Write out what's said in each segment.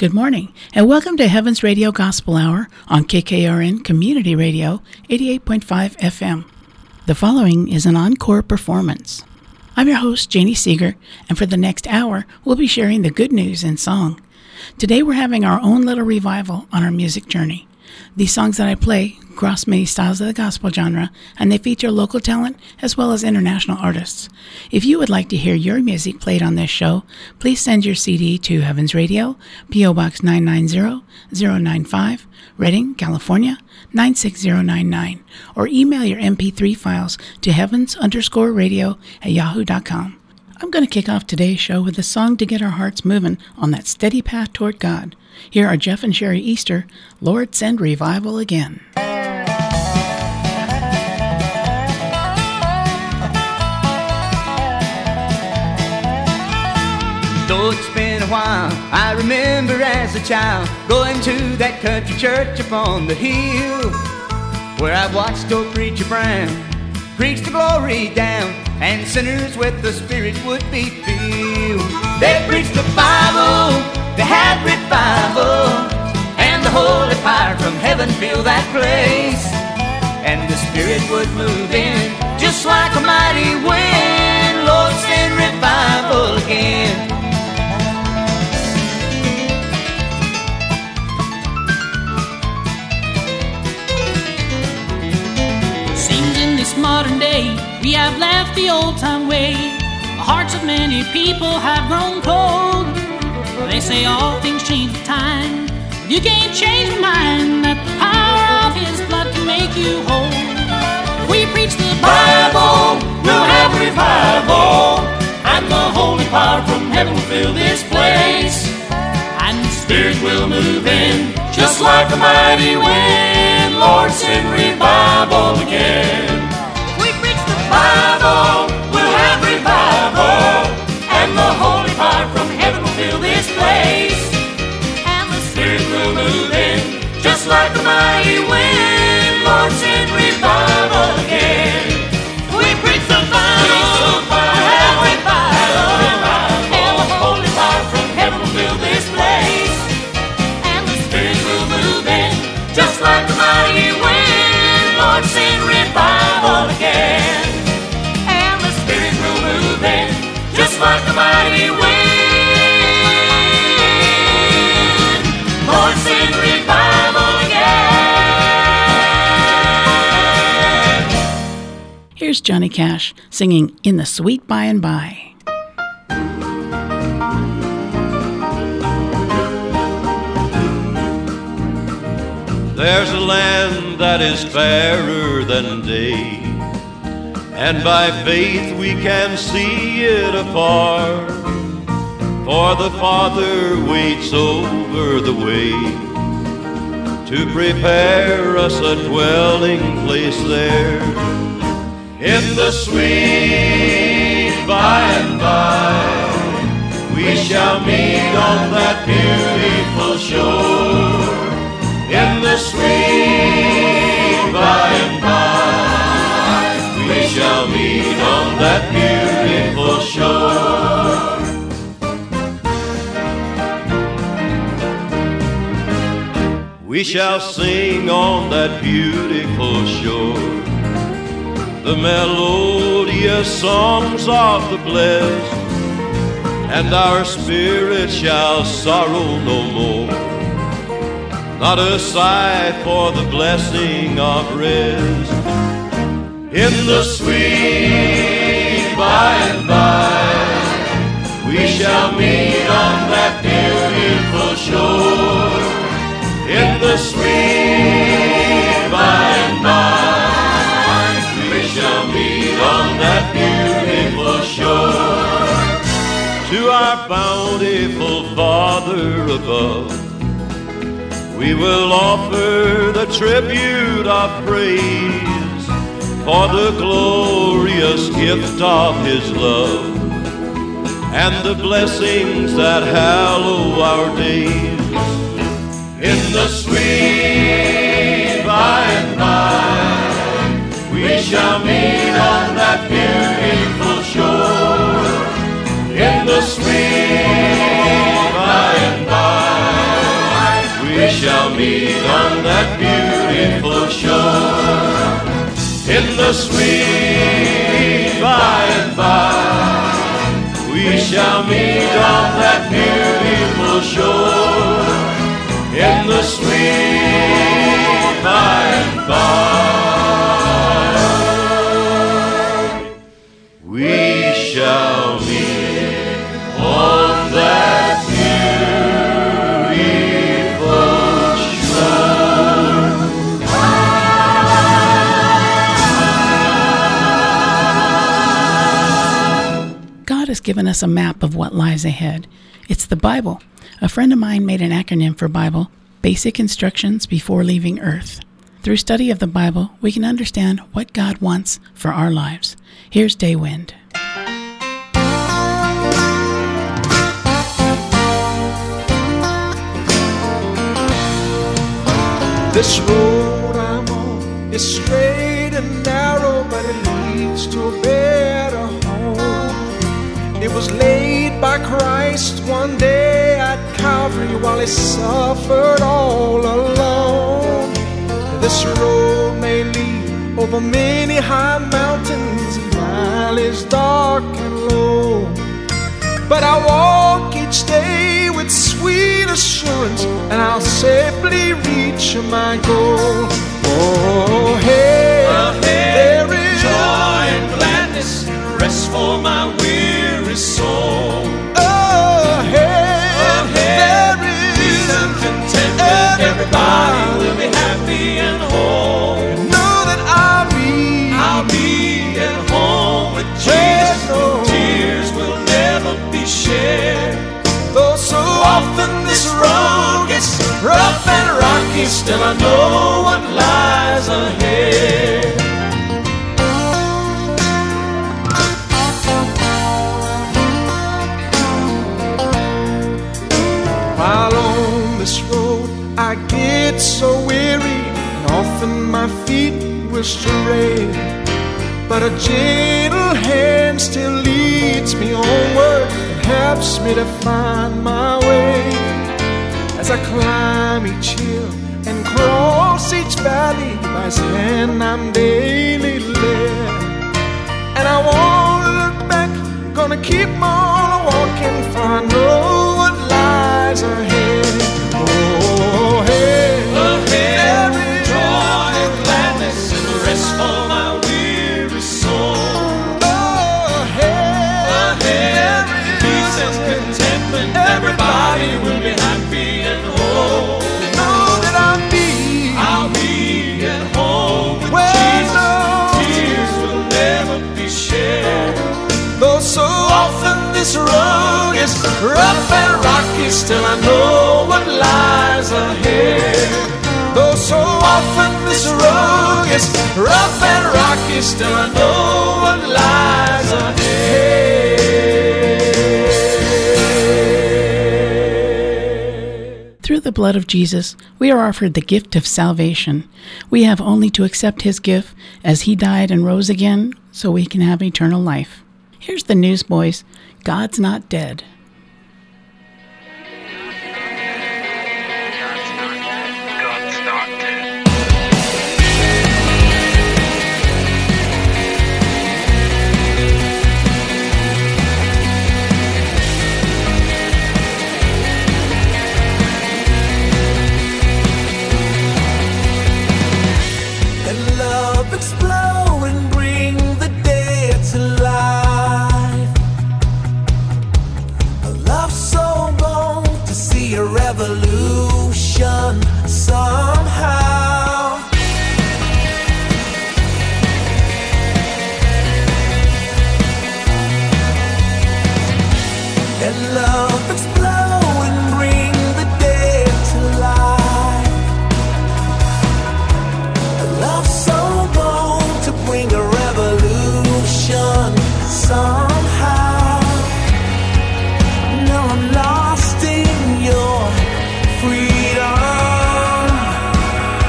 Good morning, and welcome to Heaven's Radio Gospel Hour on KKRN Community Radio 88.5 FM. The following is an encore performance. I'm your host, Janie Seeger, and for the next hour, we'll be sharing the good news in song. Today we're having our own little revival on our music journey. These songs that I play cross many styles of the gospel genre, and they feature local talent as well as international artists. If you would like to hear your music played on this show, please send your CD to Heavens Radio, P.O. Box 990095, Redding, California 96099, or email your MP3 files to heavens_radio@yahoo.com. I'm going to kick off today's show with a song to get our hearts moving on that steady path toward God. Here are Jeff and Sherry Easter, Lord Send Revival Again. Though it's been a while, I remember as a child going to that country church upon the hill, where I watched old Preacher Brown preach the glory down, and sinners with the Spirit would be filled. They preached the Bible, they had revival, and the holy fire from heaven filled that place, and the Spirit would move in just like a mighty wind. Lord, send revival again. Seems in this modern day we have left the old-time way. The hearts of many people have grown cold. They say all things change with time. You can't change your mind, that the power of His blood can make you whole. If we preach the Bible, we'll have revival, and the holy power from heaven will fill this place, and the Spirit will move in just like a mighty wind. Lord, send revival again. If we preach the Bible, we'll have revival, and the holy fire from heaven will fill this place, and the Spirit will move in just like a mighty wind. Lord, send revival again. If we preach the Bible, we'll have revival, and the holy fire from heaven will fill this place, and the Spirit will move in just like a mighty wind. Lord, send revival again, and the Spirit will move in just like a mighty wind. Lord, send revival again. Here's Johnny Cash singing In the Sweet By and By. There's a land that is fairer than day, and by faith we can see it afar, for the Father waits over the way to prepare us a dwelling place there. In the sweet by and by, we shall meet on that beautiful shore. In the sweet by and by, we shall meet on that beautiful shore. We shall sing on that beautiful shore the melodious songs of the blessed, and our spirit shall sorrow no more. Not a sigh for the blessing of rest. In the sweet by and by, we shall meet on that beautiful shore. In the sweet by and by, we shall meet on that beautiful shore. To our bountiful Father above, we will offer the tribute of praise for the glorious gift of His love and the blessings that hallow our days. In the sweet by and by, we shall meet on that beautiful shore. In the sweet by and by, meet on that beautiful shore. In the sweet by and by, we shall meet on that beautiful shore. In the sweet by and by, we shall meet on that beautiful shore. God has given us a map of what lies ahead. It's the Bible. A friend of mine made an acronym for Bible, Basic Instructions Before Leaving Earth. Through study of the Bible, we can understand what God wants for our lives. Here's Daywind. This road I'm on is straight and narrow, but it leads to a better home. It was laid by Christ one day at Calvary while he suffered all alone. This road may lead over many high mountains and valleys dark and low, but I walk each day with sweet assurance, and I'll safely reach my goal. Oh, hey, there is joy and gladness, rest for my weary soul. Oh, hey, there is peace and contentment. Everybody will be happy and whole. Know that I'll be at home with Jesus. Tears will never be shed. Though so often this road gets rough and rocky, still I know what lies ahead. While on this road I get so weary, and often my feet will stray, but a gentle hand still leads me onward and helps me to find my way. As I climb each hill and cross each valley, by his hand I'm daily led. And I won't look back, gonna keep on walking, for I know what lies ahead. Oh, hey, there is joy and gladness and rest for my weary soul. Oh, hey, there is Peace and contentment. Everybody will be happy and whole. know that I'll be at home with well, Jesus. Tears will never be shed. though so often this road is rough and rocky, still I know what lies ahead. Though so often this road is rough and rocky, still I know what lies ahead. Through the blood of Jesus, we are offered the gift of salvation. We have only to accept his gift as he died and rose again so we can have eternal life. Here's the news, boys. God's not dead. God's not dead. Let love explode and bring the dead to life. A love so bold to see a revolution somehow. Let love explode and bring the dead to life. A love so bold to bring a revolution somehow. No, I'm lost in your freedom.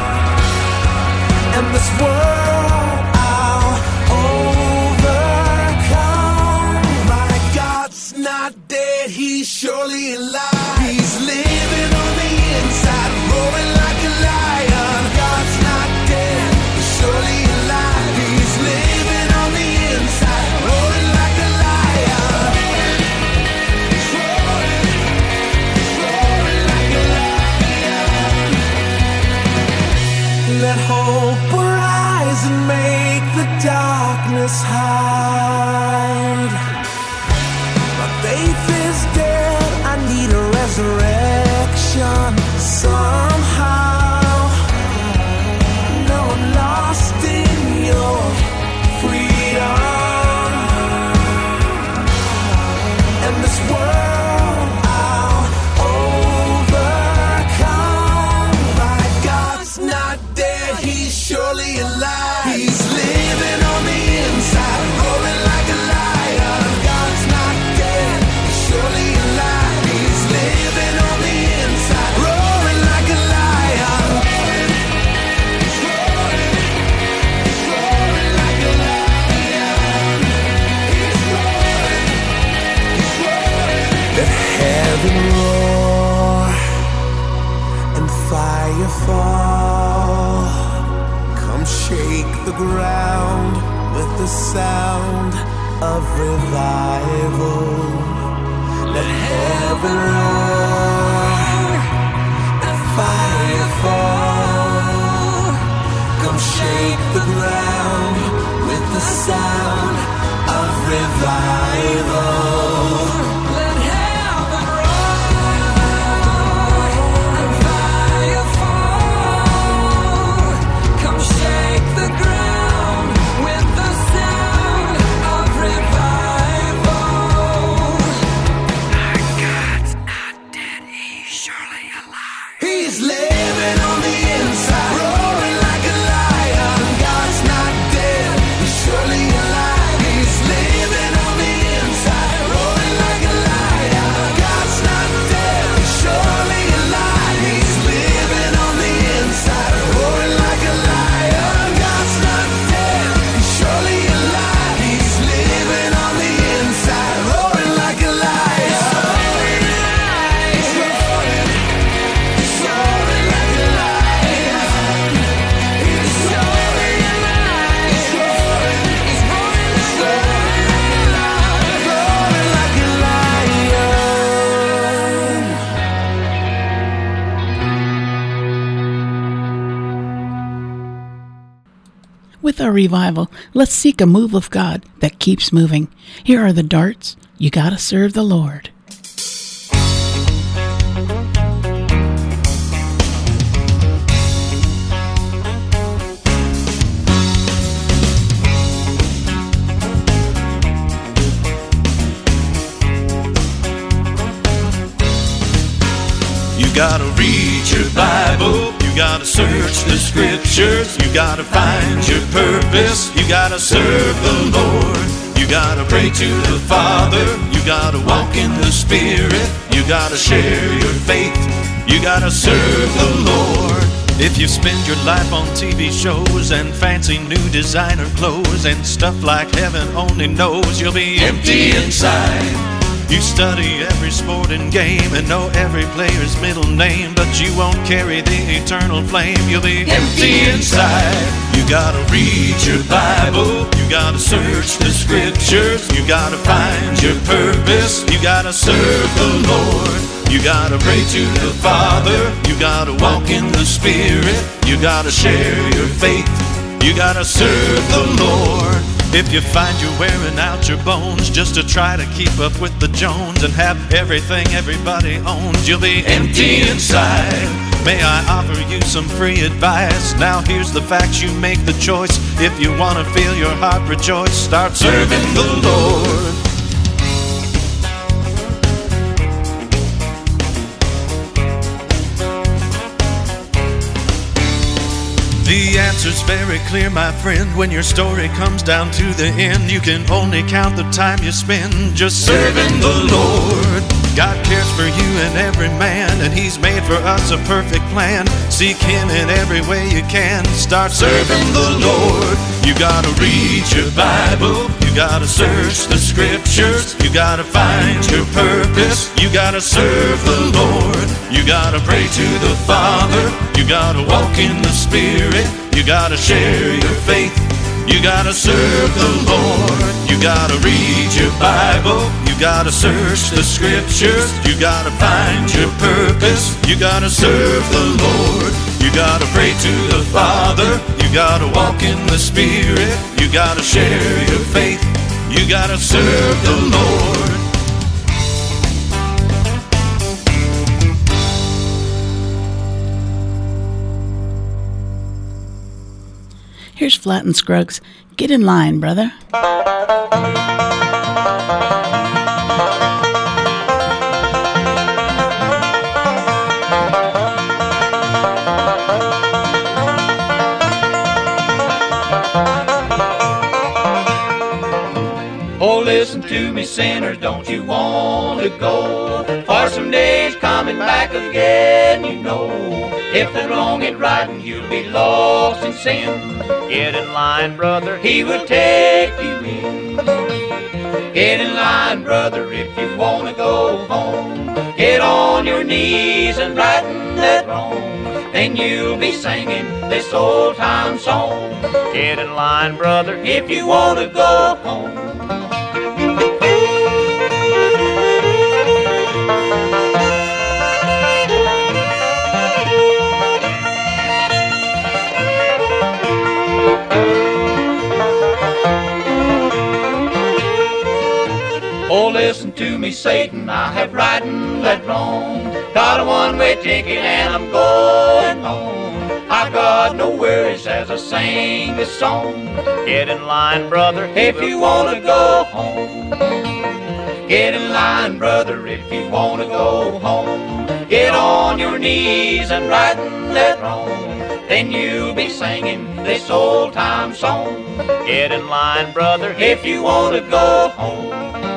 fall. Come shake the ground with the sound of revival. Let heaven roar and fire fall. Come shake the ground with the sound of revival. Let heaven roar and fire fall. Come shake the ground with the sound of revival. Our God's not dead, he's surely alive. He's living on the inside, roaring like a lion. God's not dead, he's surely alive. He's living on the inside, roaring like a lion. God's not dead, he's surely alive. He's living on the inside, roaring like a lion. God's not dead, he's surely alive. He's living on the inside, roaring like a lion. He's roaring like a lion. He's roaring alive. He's roaring like a lion. With our revival, let's seek a move of God that keeps moving. Here are the darts. You gotta serve the Lord. You gotta read your Bible, you gotta search the scriptures, you gotta find your purpose, you gotta serve the Lord, you gotta pray to the Father, you gotta walk in the Spirit, you gotta share your faith, you gotta serve the Lord. If you spend your life on TV shows and fancy new designer clothes and stuff like heaven only knows, you'll be empty inside. You study every sport and game and know every player's middle name, but you won't carry the eternal flame. You'll be empty inside. You gotta read your Bible, you gotta search the scriptures, you gotta find your purpose, you gotta serve the Lord, you gotta pray to the Father, you gotta walk in the Spirit, you gotta share your faith, you gotta serve the Lord. If you find you're wearing out your bones just to try to keep up with the Jones and have everything everybody owns, you'll be empty inside. May I offer you some free advice? Now here's the facts, you make the choice. If you want to feel your heart rejoice, start serving the Lord. The answer's very clear, my friend. When your story comes down to the end, you can only count the time you spend just serving the Lord. God cares for you and every man, and He's made for us a perfect plan. Seek Him in every way you can. Start serving the Lord. You gotta read your Bible, you gotta search the scriptures, you gotta find your purpose, you gotta serve the Lord, you gotta pray to the Father, you gotta walk in the Spirit, you gotta share your faith, you gotta serve the Lord, you gotta read your Bible, you gotta search the scriptures, you gotta find your purpose, you gotta serve the Lord, you gotta pray to the Father, you gotta walk in the Spirit, you gotta share your faith, you gotta serve the Lord. Here's Flatt and Scruggs. Get in line, brother. Oh, listen to me, sinner, don't you want to go? For some days coming back again, you know. If the wrong ain't right and you'll be lost in sin, get in line, brother, He will take you in. Get in line, brother, if you want to go home. Get on your knees and righten that wrong. then you'll be singing this old time song. Get in line, brother, if you want to go home. Oh, listen to me, Satan, I have right and led wrong. Got a one-way ticket and I'm going home. I got no worries as I sing this song. Get in line, brother, if you want to go home. Get in line, brother, if you want to go home. Get on your knees and right and let wrong. Then you'll be singing this old-time song. Get in line, brother, if you want to go home.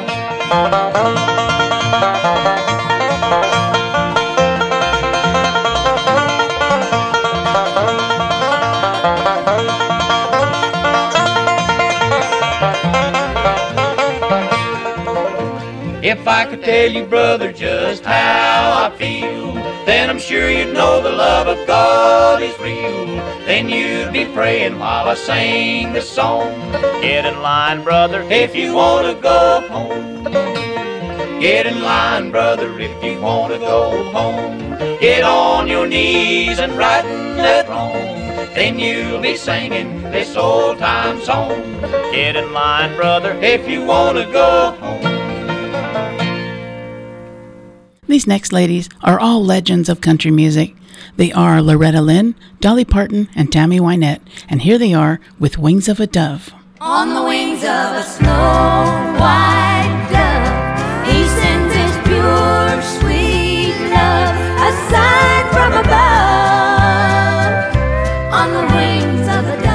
If I could tell you, brother, just how I feel, then I'm sure you'd know the love of God is real. Then you'd be praying while I sing this song. Get in line, brother, if you want to go home. Get in line, brother, if you want to go home. Get on your knees and right and let wrong. Then you'll be singing this old-time song. Get in line, brother, if you want to go home. These next ladies are all legends of country music. They are Loretta Lynn, Dolly Parton, and Tammy Wynette, and here they are with Wings of a Dove. On the wings of a snow-white dove, he sends his pure, sweet love, a sign from above. On the wings of a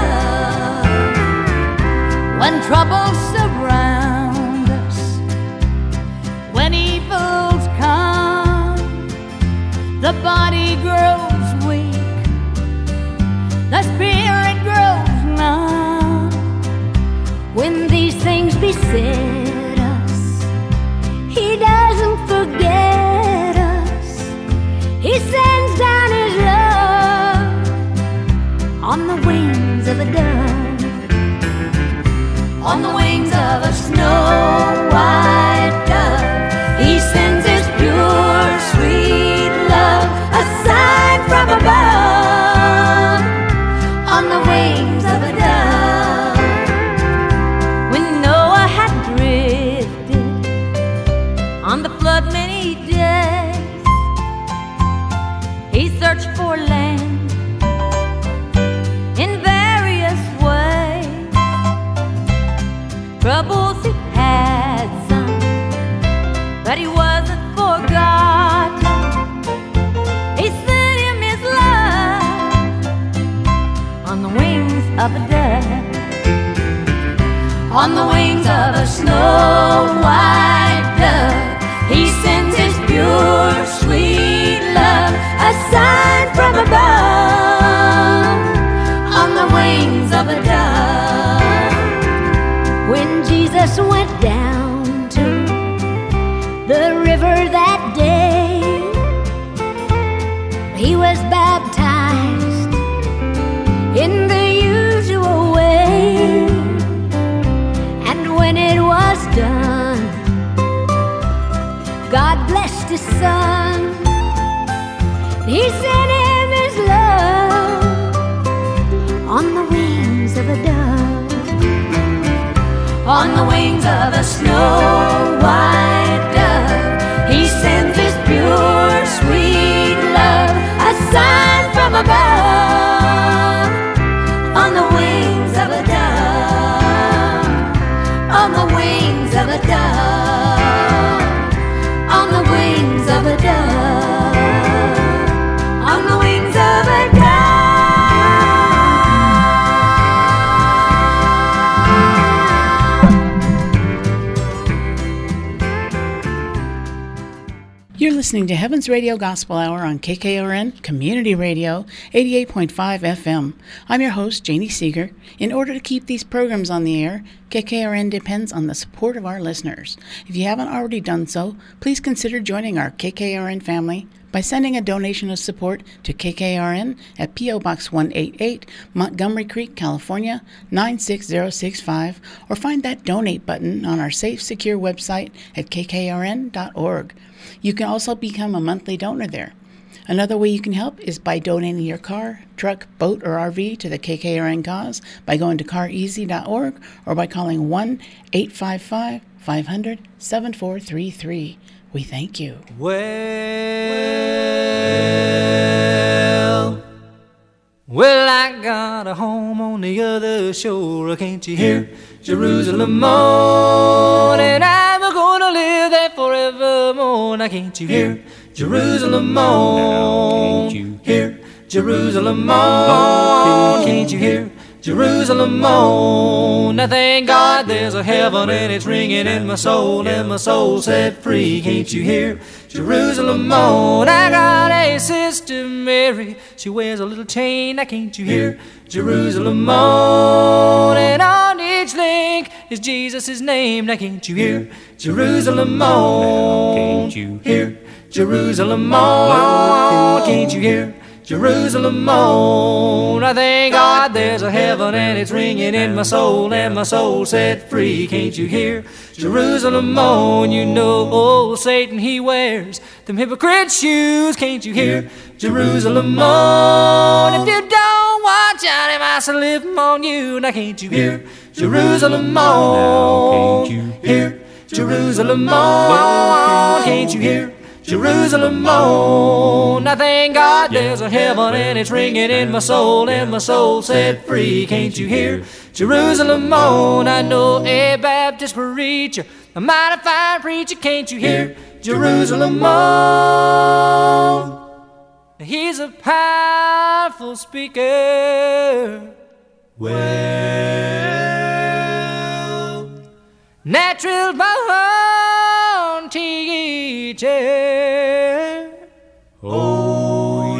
dove, when troubles surround us, when evils come, the body grows weak, the spirit grows numb. When these things beset us, he doesn't forget us. He sends down his love on the wings of a dove. On the wings of a snow-white dove, he sends his pure, sweet love, a sign from above. On the wings of a dove. When Noah had drifted on the flood many days, he searched for land in various ways. Troubles he had some, but he wasn't forgotten. He sent him his love on the wings of a dove. On the wings of a snow-white dove, he sends his pure, sweet love, a sign from above. On the wings of a dove. When Jesus went down to the river that day, he was baptized in the usual way. And when it was done, God blessed his son. He sent him his love on the wings of a dove. On the wings of a snow-white dove, he sends his pure, sweet love, a sign from above. On the wings of a dove. On the wings of a dove. On the wings of a dove. On the wings of a dove. You're listening to Heaven's Radio Gospel Hour on KKRN Community Radio, 88.5 FM. I'm your host, Janie Seeger. In order to keep these programs on the air, KKRN depends on the support of our listeners. If you haven't already done so, please consider joining our KKRN family by sending a donation of support to KKRN at P.O. Box 188, Montgomery Creek, California, 96065, or find that donate button on our safe, secure website at kkrn.org. You can also become a monthly donor there. Another way you can help is by donating your car, truck, boat, or RV to the KKRN cause by going to careasy.org or by calling 1-855-500-7433. We thank you. Well, I got a home on the other shore. Can't you hear Jerusalem moan? And I'm gonna live there forevermore. Now can't you hear Jerusalem moan? Can't you hear Jerusalem moan? Can't you hear Jerusalem moan? I thank God there's a heaven and it's ringing in my soul, and my soul set free. Can't you hear Jerusalem moan? I got a sister Mary, she wears a little chain. Now can't you hear Jerusalem moan? And on each link is Jesus' name. Now can't you hear Jerusalem moan? Can't you hear Jerusalem moan? Can't you hear Jerusalem moan? I thank God there's a heaven and it's ringing in my soul, and my soul set free. Can't you hear Jerusalem moan? You know old Satan, he wears them hypocrite shoes. Can't you hear Jerusalem moan? If you don't watch out, he might slip on you. Now can't you hear Jerusalem moan? Can't you hear Jerusalem moan? Can't you hear Jerusalem moan? I thank God there's a heaven and it's ringing in my soul, and my soul set free. Can't you hear Jerusalem moan? I know a Baptist preacher, a mighty fine preacher. Can't you hear Jerusalem moan? He's a powerful speaker. Well, natural born teacher. Oh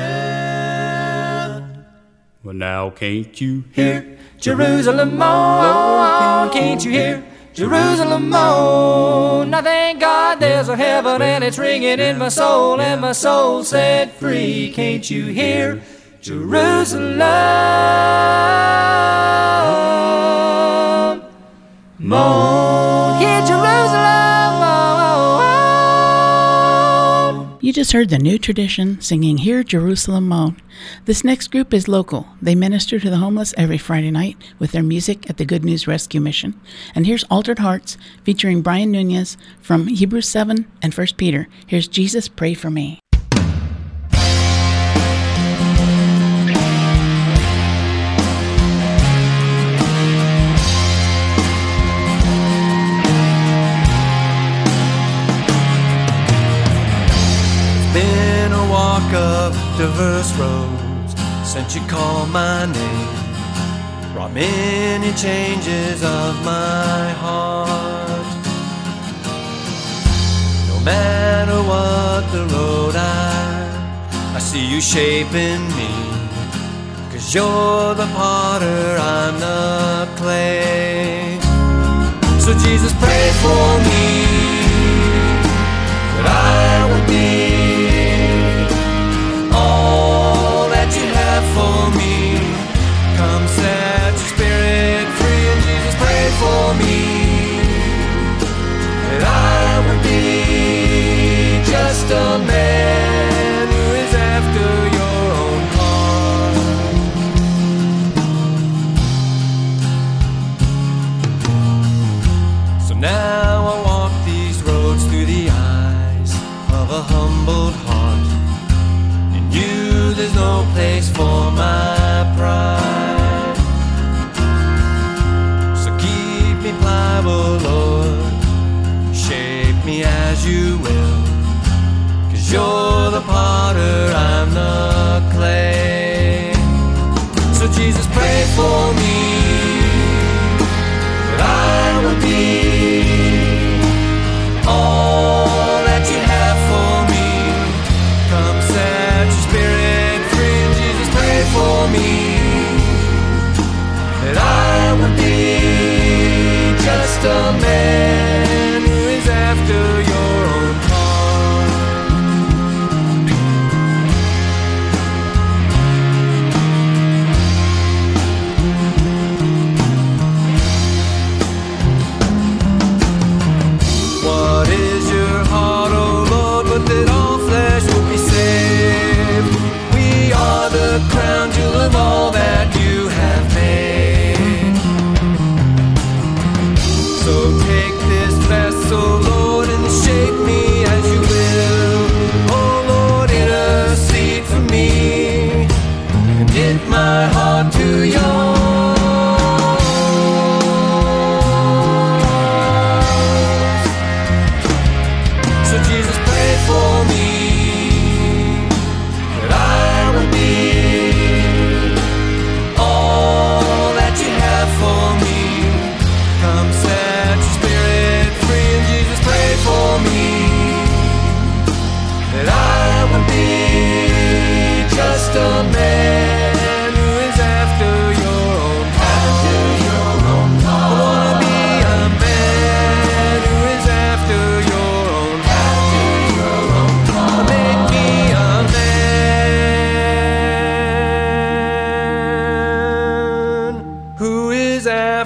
yeah. Well, now can't you hear Jerusalem moan? Can't you hear Jerusalem moan? I thank God there's a heaven and it's ringing in my soul, and my soul set free. Can't you hear Jerusalem moan? Hear Jerusalem moan. You just heard the New Tradition singing Hear Jerusalem Moan. This next group is local. They minister to the homeless every Friday night with their music at the Good News Rescue Mission. And here's Altered Hearts featuring Brian Nunez from Hebrews 7 and 1 Peter. Here's Jesus, Pray for Me. Been a walk of diverse roads since you called my name, brought many changes of my heart. No matter what the road I see you shaping me, 'cause you're the potter, I'm the clay. So Jesus, pray for me that I would be all that you have for me. Come set your spirit free, and Jesus, pray for me that I would be just a man who is after your own heart. So now I walk these roads through the eyes of a humbled heart. There's no place for my pride. So keep me pliable, Lord, shape me as you will, 'cause you're the potter, I'm the clay. So Jesus, pray for me that I would be all that you have for me. Come set your spirit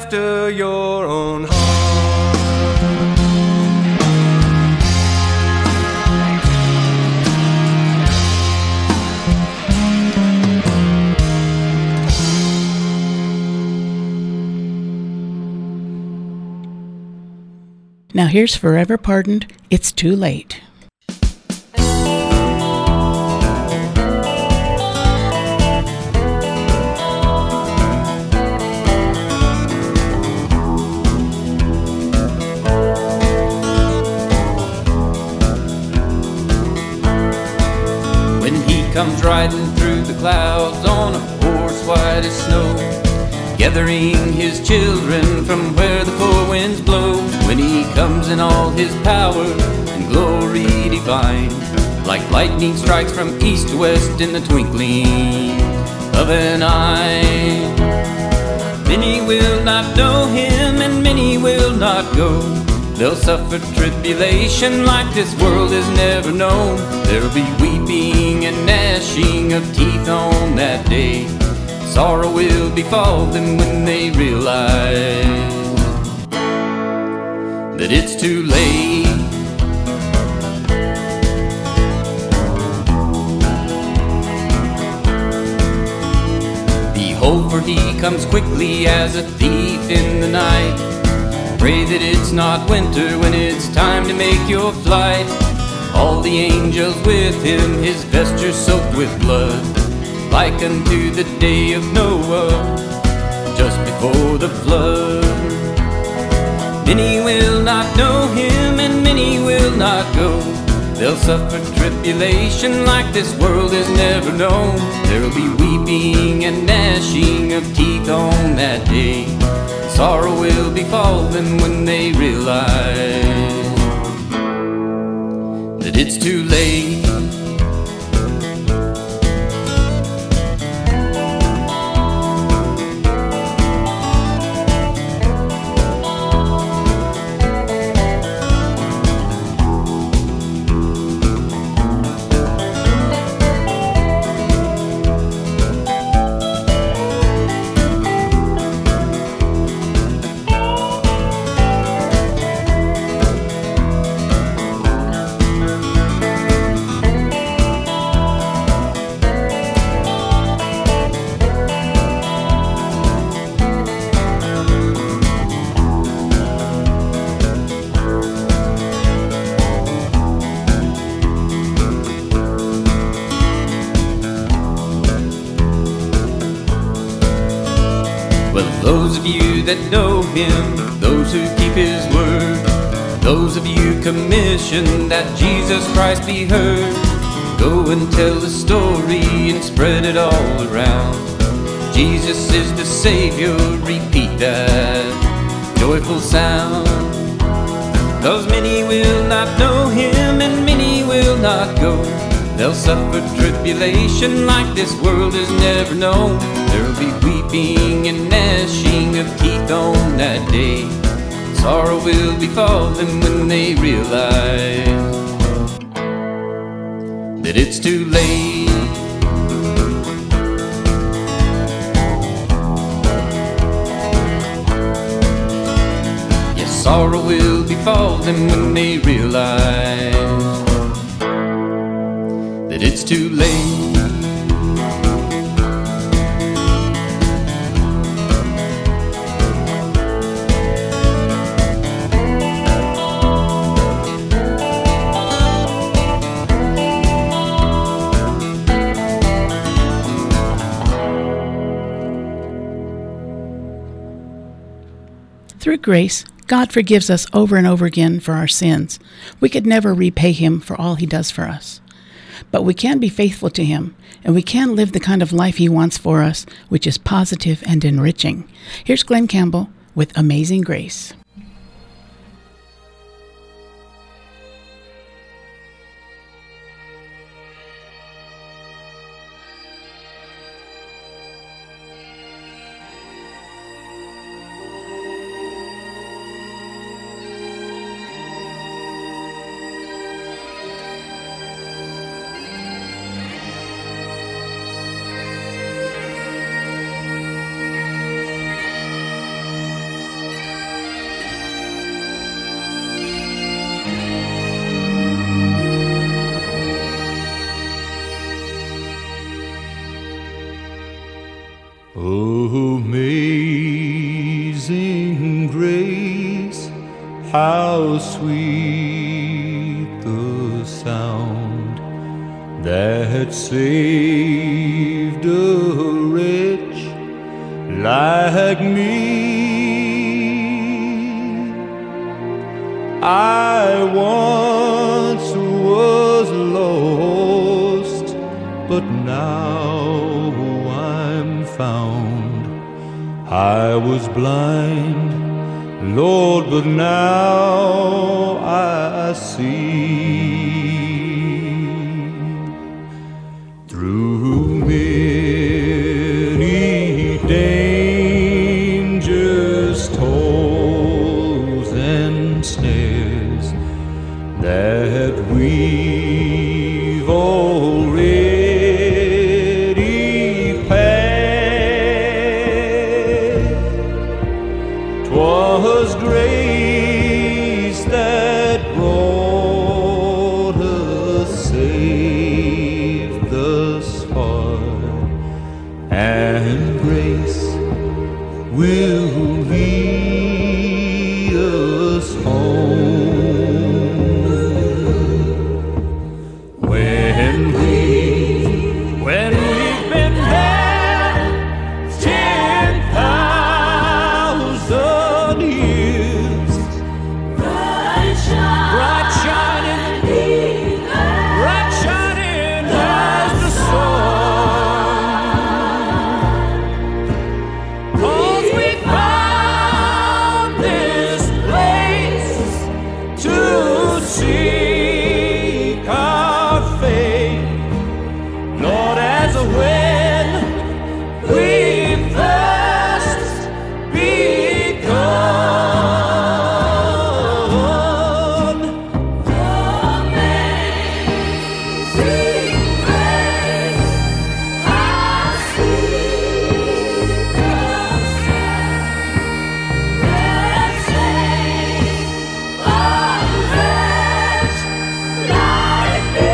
after your own heart. Now here's Forever Pardoned, It's Too Late. When he comes riding through the clouds on a horse white as snow, gathering his children from where the four winds blow. When he comes in all his power and glory divine, like lightning strikes from east to west in the twinkling of an eye. Many will not know him and many will not go. They'll suffer tribulation like this world has never known. There'll be weeping and gnashing of teeth on that day. Sorrow will befall them when they realize that it's too late. Behold, for he comes quickly as a thief in the night. Pray that it's not winter when it's time to make your flight. All the angels with him, his vesture soaked with blood, like unto the day of Noah, just before the flood. Many will not know him and many will not go. They'll suffer tribulation like this world has never known. There'll be weeping and gnashing of teeth on that day. Sorrow will befall them when they realize that it's too late. Those of you that know him, those who keep his word, those of you commissioned that Jesus Christ be heard, go and tell the story and spread it all around. Jesus is the Savior, repeat that joyful sound. 'Cause many will not know him and many will not go. They'll suffer tribulation like this world has never known. There'll be weeping and gnashing of teeth on that day. Sorrow will befall them when they realize that it's too late. Yes, sorrow will befall them when they realize that it's too late. Through grace, God forgives us over and over again for our sins. We could never repay him for all he does for us. But we can be faithful to him, and we can live the kind of life he wants for us, which is positive and enriching. Here's Glenn Campbell with Amazing Grace. Amazing grace, how sweet the sound that saved a wretch like me. I once was lost, but now I'm found. I was blind, Lord, but now I see. Through many dangers, toils, and snares that we've already passed, 'twas grace that brought us safe thus far, and grace will lead us home. When we've been there 10,000 years, bright shining as the sun. 'Cause we found this place to seek our fate, Lord, as when we first begun. Amazing grace, how sweet the sound that saved a wretch like me.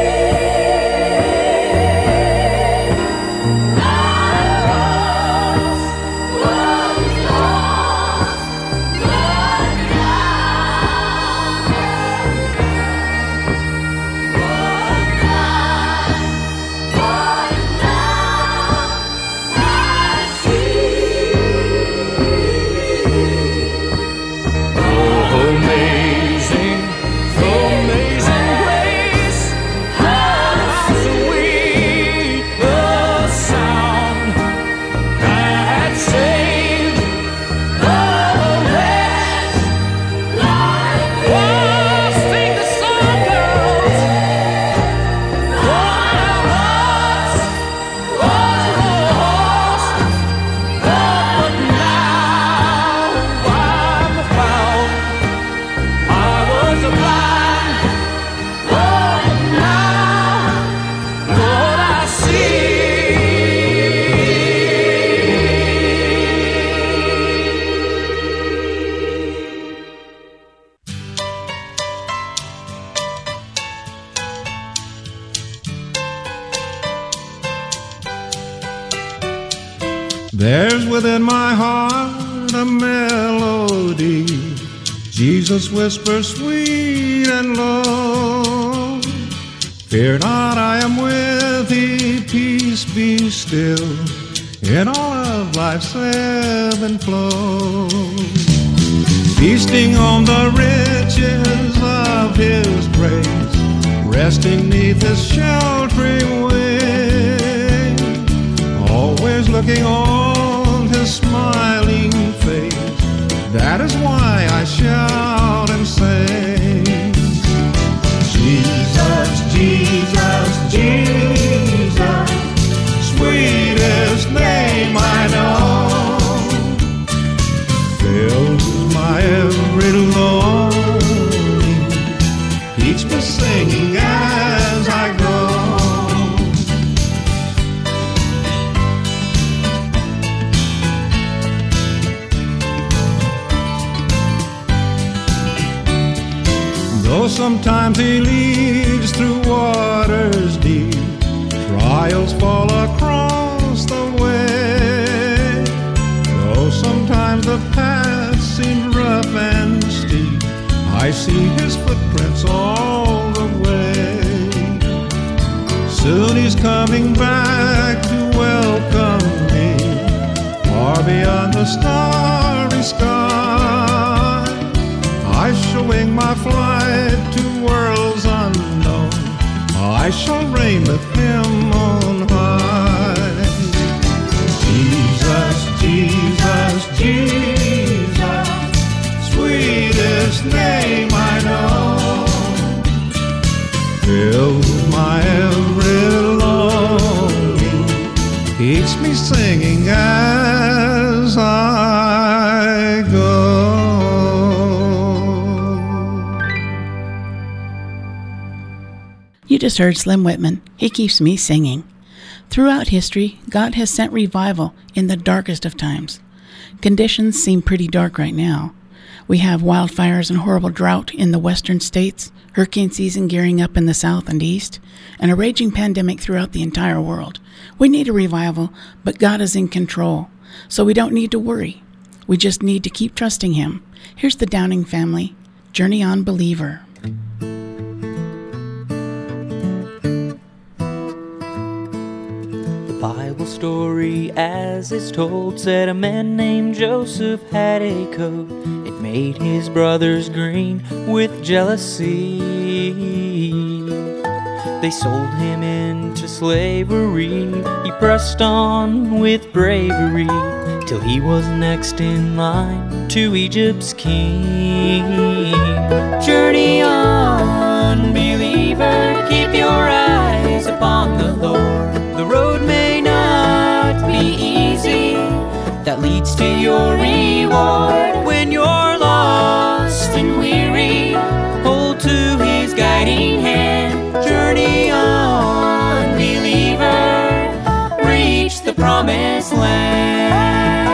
Amazing, amazing grace, how sweet the sound that saved a wretch like me. Oh, sing the song, girls. For I once was lost, but now I'm found. I was blind, but now, Lord, I see. There's within my heart a melody Jesus whispers sweet and low. Fear not, I am with thee, peace be still, in all of life's ebb and flow. Feasting on the riches of his grace, resting 'neath his sheltering wing, always looking on his smiling face. That is why I shout and sing. Jesus, Jesus, Jesus, sweetest name I know, fills my every longing, keeps me singing as I go. Though sometimes he leads through waters deep, trials fall across the way, I see his footprints all the way. Soon he's coming back to welcome me, far beyond the starry sky. I shall wing my flight to worlds unknown. I shall reign with him on high. Jesus, Jesus, Jesus, sweetest name I know, fills my every longing, keeps me singing as I go. You just heard Slim Whitman, He Keeps Me Singing. Throughout history, God has sent revival in the darkest of times. Conditions seem pretty dark right now. We have wildfires and horrible drought in the western states, hurricane season gearing up in the south and east, and a raging pandemic throughout the entire world. We need a revival, but God is in control, so we don't need to worry. We just need to keep trusting Him. Here's the Downing Family, Journey On Believer. Bible story as it's told said a man named Joseph had a coat. It made his brothers green with jealousy. They sold him into slavery. He pressed on with bravery till he was next in line to Egypt's king. Journey on, believer, keep your eyes upon the Lord. The road may not be easy, that leads to your reward. When you're lost and weary, hold to His guiding hand. Journey on, believer, reach the promised land.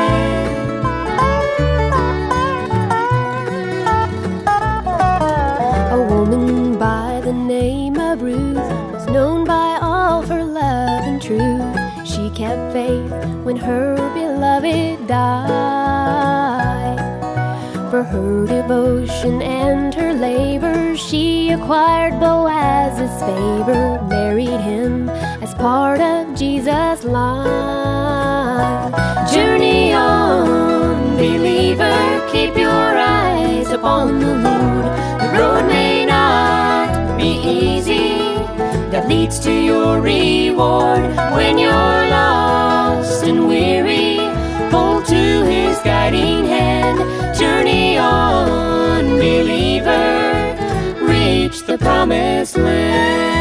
A woman by the name of Ruth was known by all for love and truth. She kept faith when her beloved died. For her devotion and her labor, she acquired Boaz's favor, married him as part of Jesus' life. Journey on, believer, keep your eyes upon the Lord. The road may not be easy, that leads to your reward. When you're lost and weary, hold to His guiding hand. Journey on, believer, reach the promised land.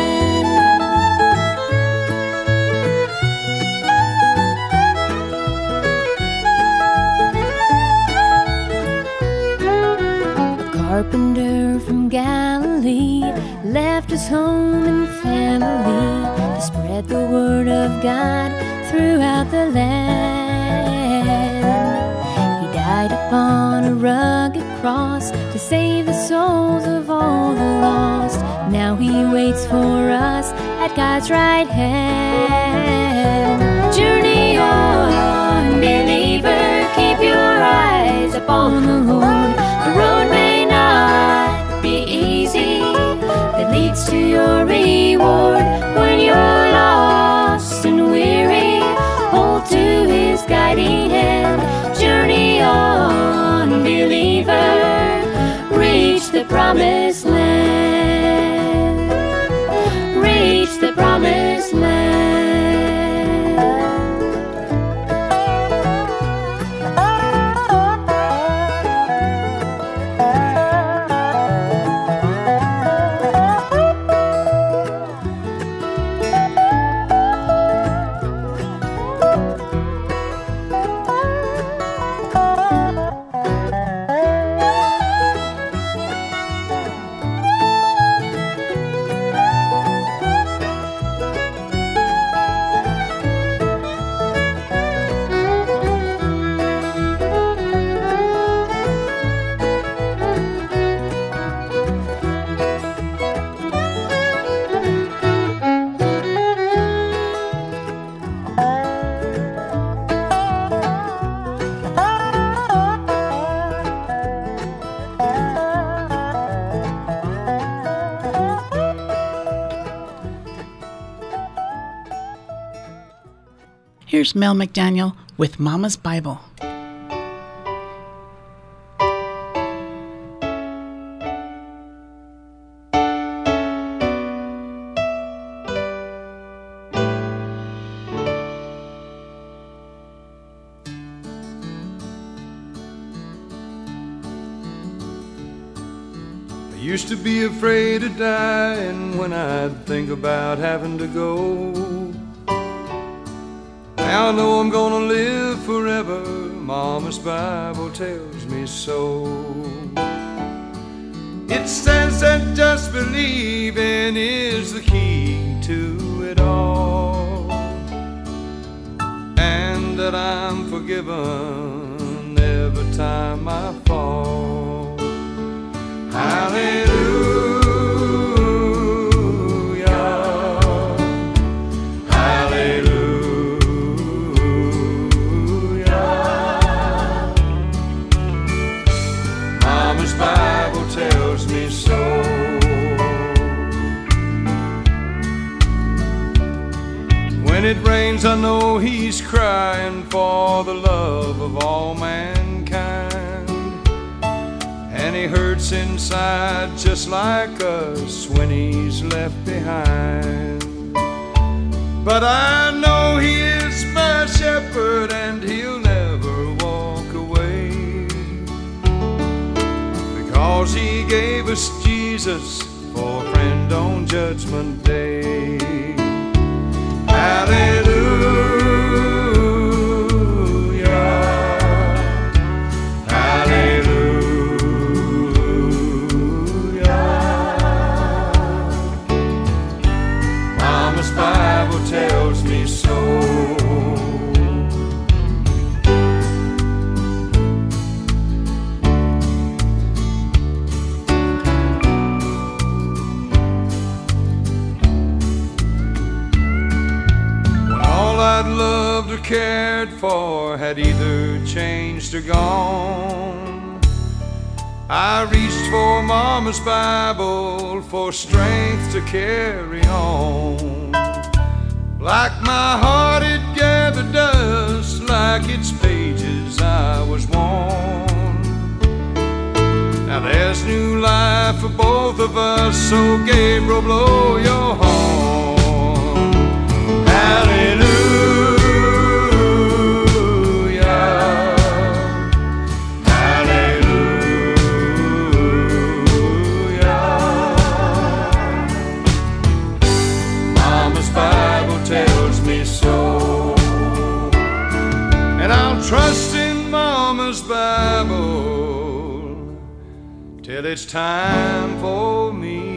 A carpenter from Galilee left his home and family to spread the word of God throughout the land. He died upon a rugged cross to save the souls of all the lost. Now He waits for us at God's right hand. Journey on, believer, keep your eyes upon the Lord. The road may not be easy, that leads to your reward. When you're lost and weary, hold to His guiding hand. Journey on, believer, reach the promised land. Reach the promised land. Here's Mel McDaniel with Mama's Bible. Used to be afraid of dying when I'd think about having to go. Now I know I'm gonna live forever. Mama's Bible tells me so. It says that just believing is the key to it all, and that I'm forgiven every time I fall. Hallelujah, hallelujah. Mama's Bible tells me so. When it rains, I know he's crying for the love of all mankind. And he hurts inside just like us when he's left behind. But I know he is my shepherd and he'll never walk away, because he gave us Jesus for a friend on Judgment Day. Hallelujah. Tells me so. When all I'd loved or cared for had either changed or gone, I reached for Mama's Bible for strength to carry on. Like my heart it gathered dust, like its pages I was worn. Now there's new life for both of us, so Gabriel, blow your horn. Hallelujah. Trust in Mama's Bible till it's time for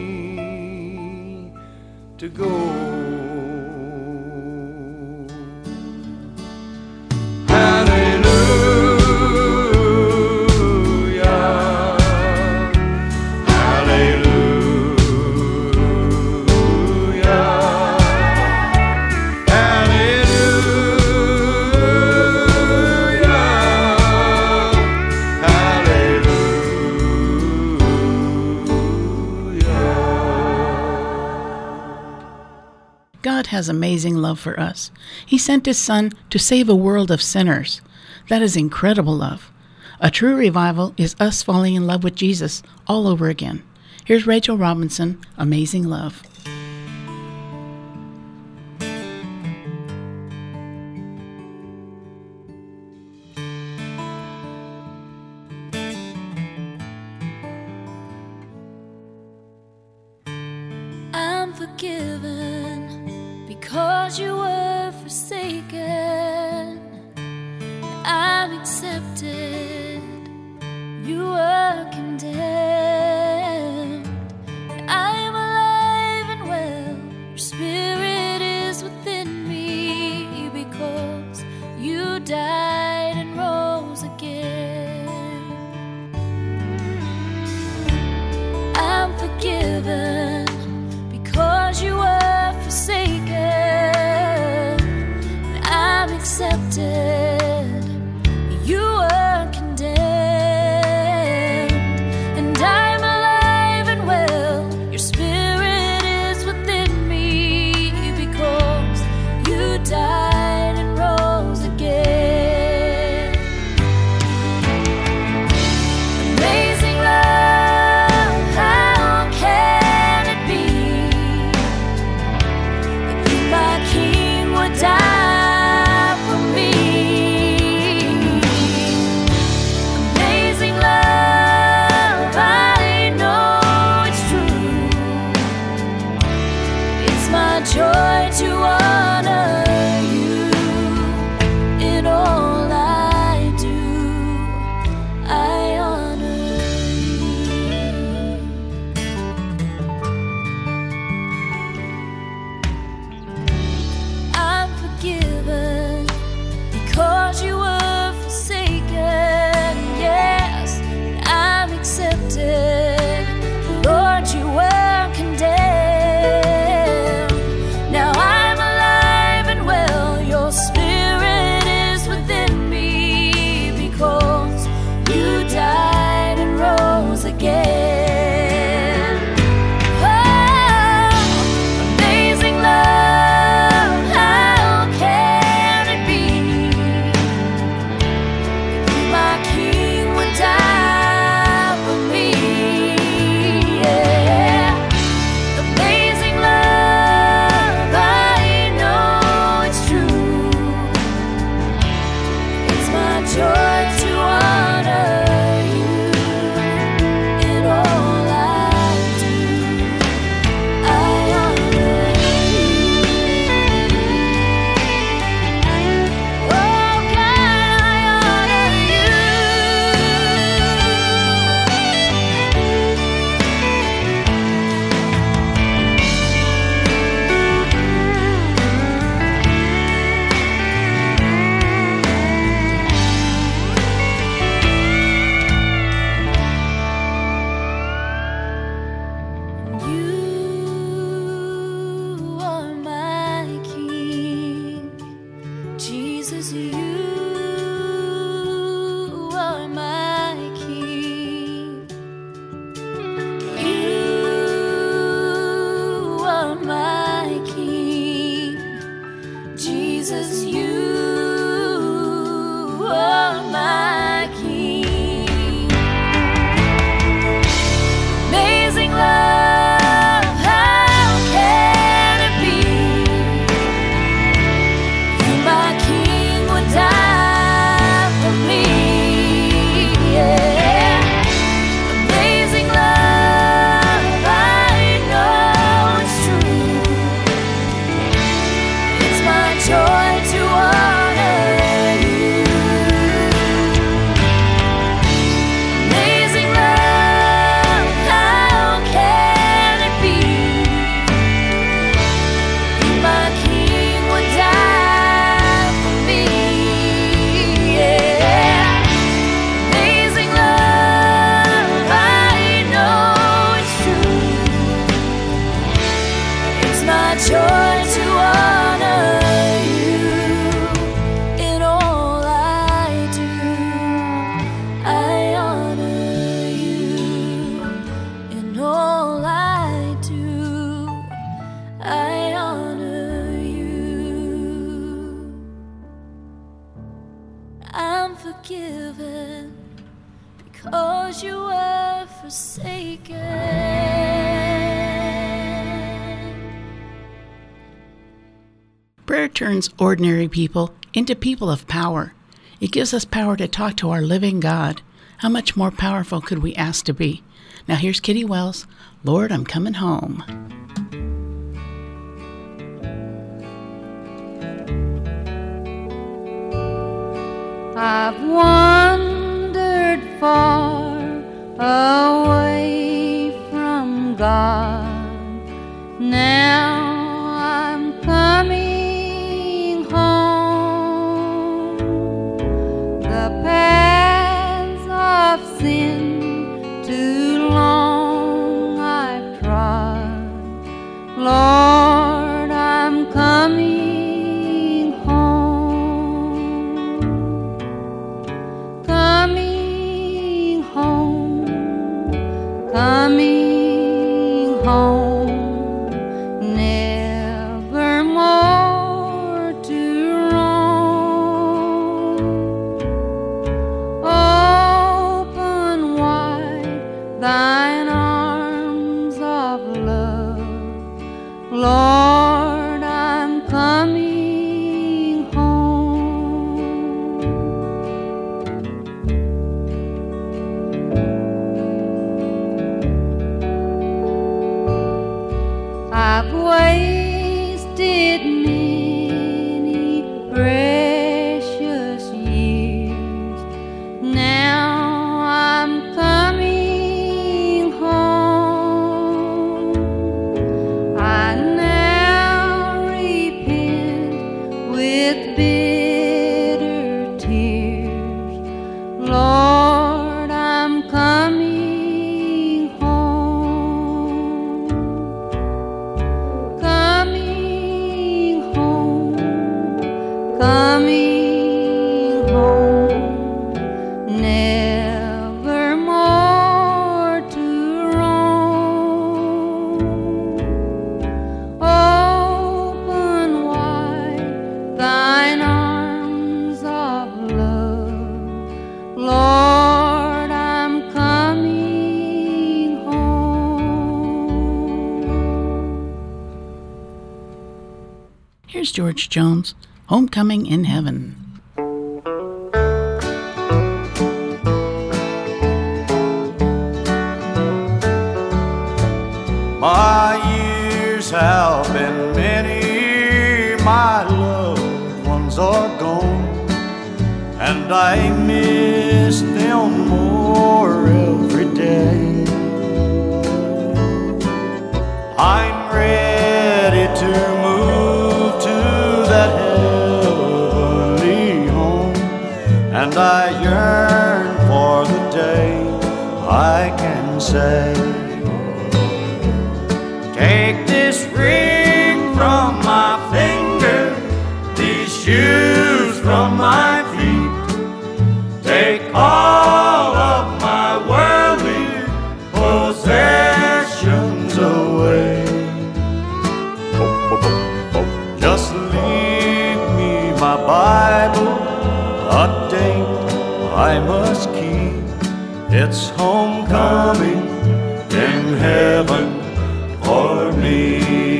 me to go. God has amazing love for us. He sent His Son to save a world of sinners. That is incredible love. A true revival is us falling in love with Jesus all over again. Here's Rachel Robinson, Amazing Love. I'm forgiven because you were forsaken. I'm accepted, you were condemned. I am alive and well, your spirit is within me, because you died and rose again. I'm forgiven because you were forsaken. I'm accepted, you were condemned. And I'm alive and well, your spirit is within me, because you died and rose Jesus, you are my King. You are my King. Jesus, you are my King. Amazing love, how can it be? You, my King, would die for me. Yeah. Amazing love, I know it's true. It's my joy to honor you. Amazing love, how can it be? You, my King, would die for me. Yeah. Amazing love, I know it's true. It's my joy to honor you in all I do. I honor you in all I do. I honor you. I'm forgiven because you were forsaken. Prayer turns ordinary people into people of power. It gives us power to talk to our living God. How much more powerful could we ask to be? Now here's Kitty Wells, Lord, I'm Coming Home. I've wandered far away from God. Now I'm coming home. The paths of sin too long I've trod. Lord, I'm coming home. Coming home. Coming home. Never more to roam. Open wide thine arms of love. Lord, I'm coming home. I've wasted many precious years. Now I'm coming home. I now repent with bitter tears. Lord, I'm coming home. Coming home. Coming home. Never more to roam. Open wide thine arms of love. Lord, I'm coming home. Here's George Jones, Homecoming in Heaven. My years have been many, my loved ones are gone, and I miss them more every day. I'm ready to move to that heavenly home, and I yearn for the day I can say, take this ring from my finger, these shoes from my my Bible, a date I must keep. It's homecoming in heaven for me.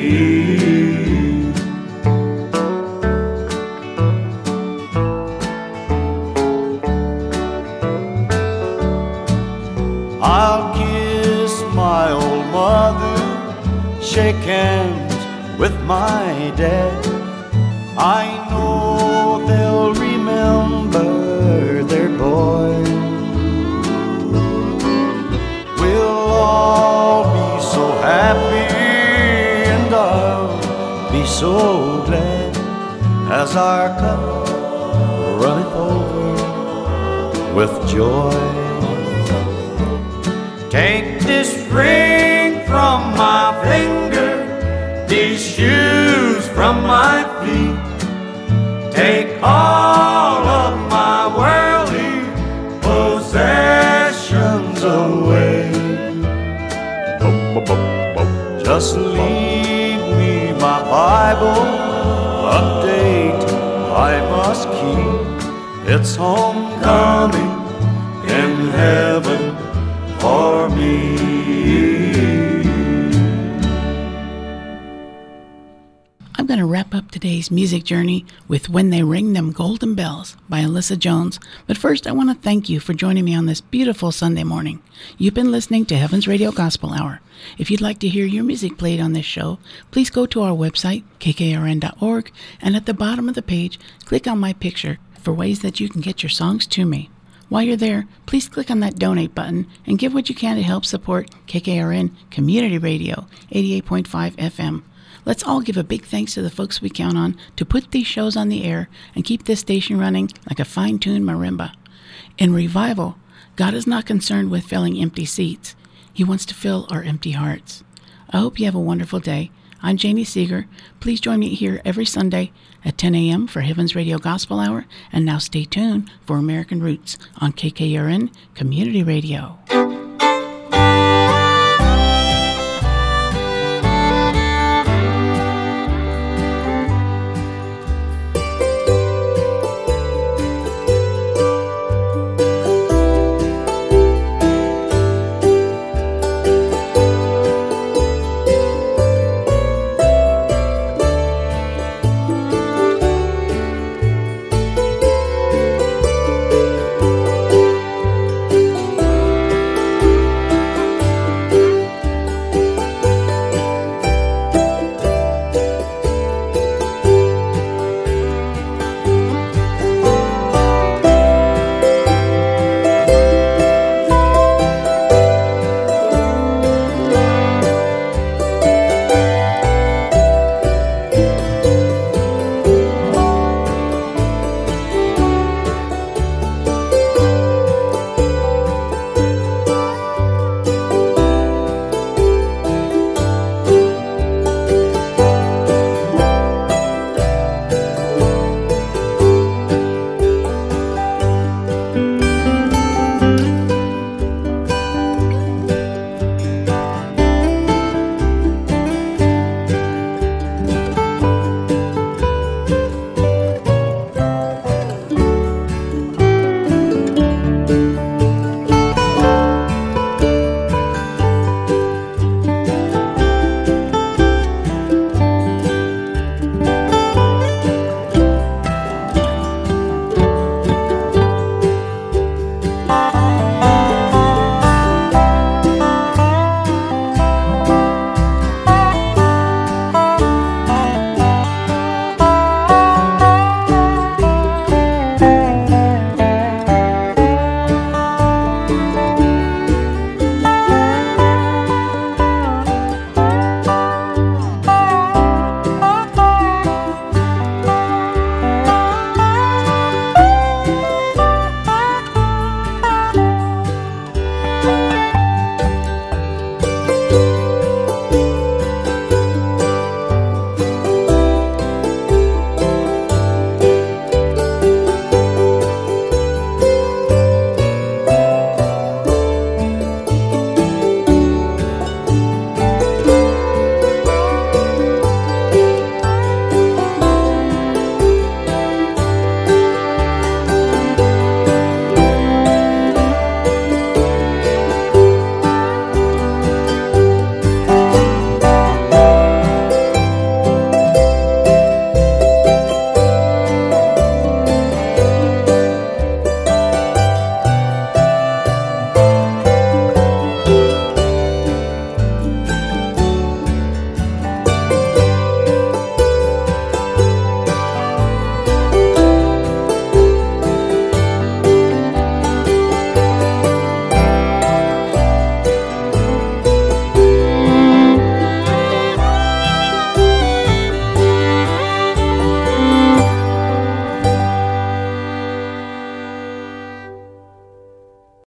I'll kiss my old mother, shake hands with my dad. I know they'll remember their boy. We'll all be so happy and I'll be so glad as our cup runneth over with joy. Take this ring from my finger, these shoes from my feet. Take all of my worldly possessions away. Just leave me my Bible, a date I must keep. It's homecoming in heaven for me. I'm going to wrap up today's music journey with When They Ring Them Golden Bells by Alyssa Jones. But first, I want to thank you for joining me on this beautiful Sunday morning. You've been listening to Heaven's Radio Gospel Hour. If you'd like to hear your music played on this show, please go to our website, kkrn.org, and at the bottom of the page, click on my picture for ways that you can get your songs to me. While you're there, please click on that donate button and give what you can to help support KKRN Community Radio 88.5 FM. Let's all give a big thanks to the folks we count on to put these shows on the air and keep this station running like a fine-tuned marimba. In revival, God is not concerned with filling empty seats. He wants to fill our empty hearts. I hope you have a wonderful day. I'm Janie Seeger. Please join me here every Sunday at 10 a.m. for Heaven's Radio Gospel Hour. And now stay tuned for American Roots on KKRN Community Radio.